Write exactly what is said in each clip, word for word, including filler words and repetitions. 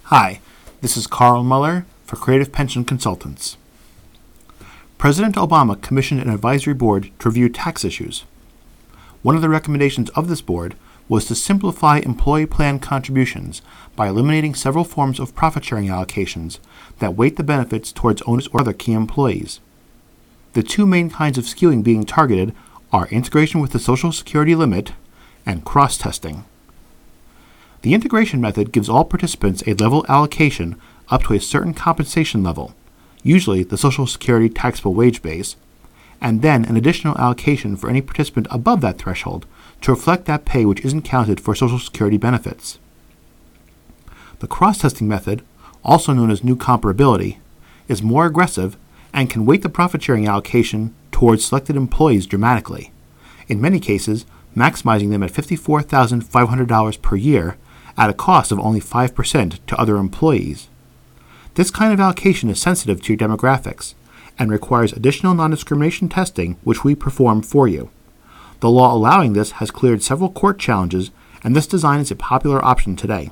Hi, this is Carl Muller for Creative Pension Consultants. President Obama commissioned an advisory board to review tax issues. One of the recommendations of this board was to simplify employee plan contributions by eliminating several forms of profit-sharing allocations that weight the benefits towards owners or other key employees. The two main kinds of skewing being targeted are integration with the Social Security limit and cross-testing. The integration method gives all participants a level allocation up to a certain compensation level, usually the Social Security taxable wage base, and then an additional allocation for any participant above that threshold to reflect that pay which isn't counted for Social Security benefits. The cross-testing method, also known as new comparability, is more aggressive and can weight the profit-sharing allocation towards selected employees dramatically, in many cases maximizing them at fifty-four thousand five hundred dollars per year at a cost of only five percent to other employees. This kind of allocation is sensitive to your demographics and requires additional non-discrimination testing, which we perform for you. The law allowing this has cleared several court challenges, and this design is a popular option today.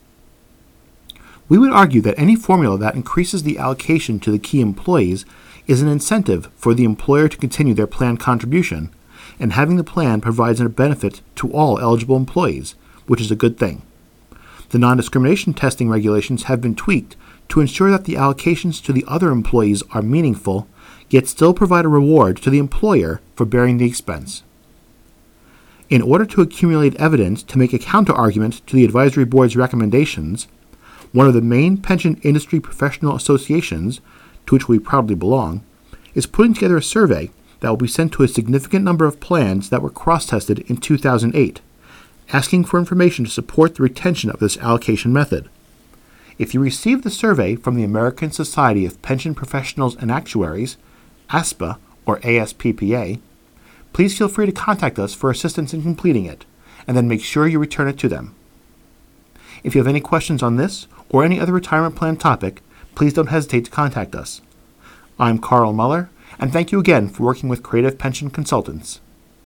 We would argue that any formula that increases the allocation to the key employees is an incentive for the employer to continue their plan contribution, and having the plan provides a benefit to all eligible employees, which is a good thing. The non-discrimination testing regulations have been tweaked to ensure that the allocations to the other employees are meaningful, yet still provide a reward to the employer for bearing the expense. In order to accumulate evidence to make a counter-argument to the advisory board's recommendations, one of the main pension industry professional associations, to which we proudly belong, is putting together a survey that will be sent to a significant number of plans that were cross-tested in two thousand eight, asking for information to support the retention of this allocation method. If you receive the survey from the American Society of Pension Professionals and Actuaries, A S P A or A S P P A, please feel free to contact us for assistance in completing it, and then make sure you return it to them. If you have any questions on this or any other retirement plan topic, please don't hesitate to contact us. I'm Carl Muller, and thank you again for working with Creative Pension Consultants.